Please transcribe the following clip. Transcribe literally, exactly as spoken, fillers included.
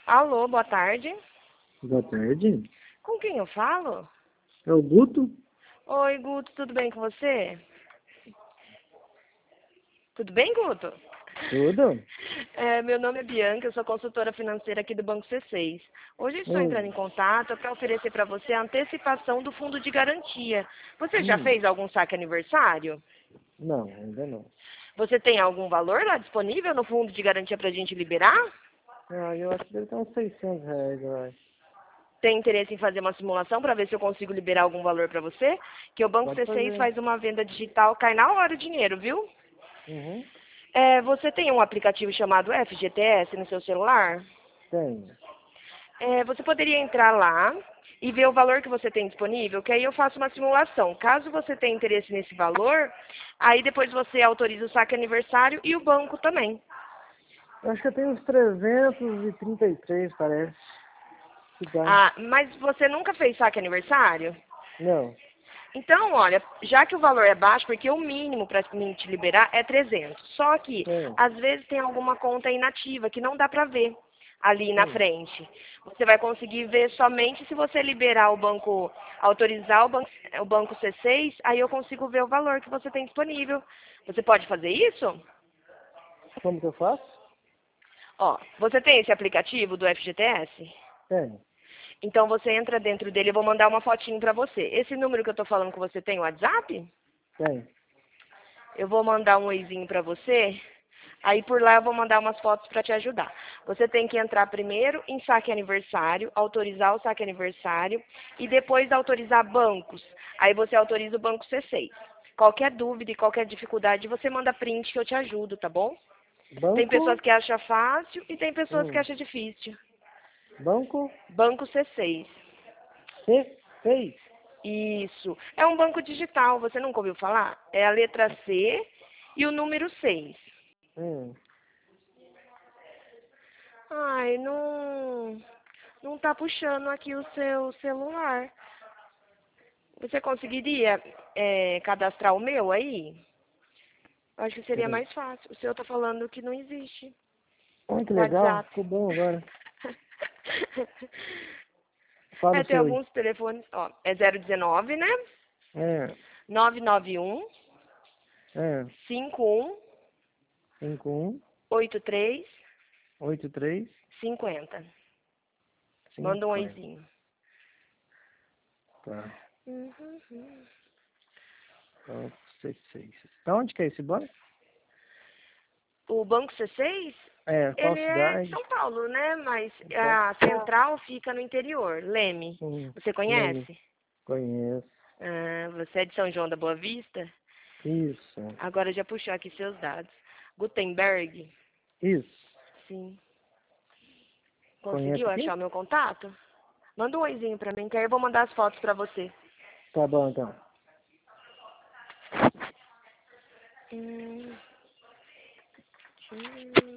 Alô, boa tarde. Boa tarde. Com quem eu falo? É o Guto? Oi, Guto, tudo bem com você? Tudo bem, Guto? Tudo? É, meu nome é Bianca, eu sou consultora financeira aqui do Banco C seis. Hoje eu estou entrando em Hum. contato para oferecer para você a antecipação do fundo de garantia. Você já Hum. fez algum saque aniversário? Não, ainda não. Você tem algum valor lá disponível no fundo de garantia para a gente liberar? Ah, eu acho que deve ter uns seiscentos reais, eu acho. Tem interesse em fazer uma simulação para ver se eu consigo liberar algum valor para você? Que o Banco Pode C seis fazer. faz uma venda digital, cai na hora o dinheiro, viu? Uhum. É, você tem um aplicativo chamado F G T S no seu celular? Tenho. É, você poderia entrar lá e ver o valor que você tem disponível, que aí eu faço uma simulação. Caso você tenha interesse nesse valor, aí depois você autoriza o saque aniversário e o banco também. Eu acho que eu tenho uns trezentos e trinta e três, parece. Que dá. Ah, mas você nunca fez saque aniversário? Não. Então, olha, já que o valor é baixo, porque o mínimo para mim te liberar é trezentos. Só que, Tenho. às vezes, tem alguma conta inativa que não dá para ver ali na Hum. frente. Você vai conseguir ver somente se você liberar o banco, autorizar o banco, o banco C seis, aí eu consigo ver o valor que você tem disponível. Você pode fazer isso? Como que eu faço? Ó, você tem esse aplicativo do F G T S? Tenho. Então você entra dentro dele, eu vou mandar uma fotinho para você. Esse número que eu estou falando que você tem, o WhatsApp? Tenho. Eu vou mandar um oizinho para você, aí por lá eu vou mandar umas fotos para te ajudar. Você tem que entrar primeiro em saque aniversário, autorizar o saque aniversário e depois autorizar bancos. Aí você autoriza o banco C seis. Qualquer dúvida e qualquer dificuldade, você manda print que eu te ajudo, tá bom? Tem pessoas Banco? que acham fácil e tem pessoas que Hum. acham difícil. Banco? Banco C seis. C seis. Isso. É um banco digital, você nunca ouviu falar? É a letra C e o número seis. Hum. Ai, não, não tá puxando aqui o seu celular. Você conseguiria é, cadastrar o meu aí? Eu acho que seria Peraí. mais fácil. O seu tá falando que não existe. Olha que O legal. WhatsApp. Ficou bom agora. Fala É, o tem seu aí. alguns telefones, ó, é zero dezenove, né? É. nove nove um, É. cinco um, cinco um oito três, oito três cinquenta. Manda um cinquenta. oizinho. Tá. Uhum. Banco C seis. Da onde que é esse banco? O Banco C seis, É, qual ele é de cidade? São Paulo, né? Mas Qual? a central fica no interior, Leme. Hum, Você Leme. conhece? Conheço. Ah, você é de São João da Boa Vista? Isso. Agora já puxou aqui seus dados. Gutenberg? Isso. Sim. Conhece Conseguiu aqui? achar o meu contato? Manda um oizinho pra mim, que aí eu vou mandar as fotos pra você. Tá bom, então. Hum, hum.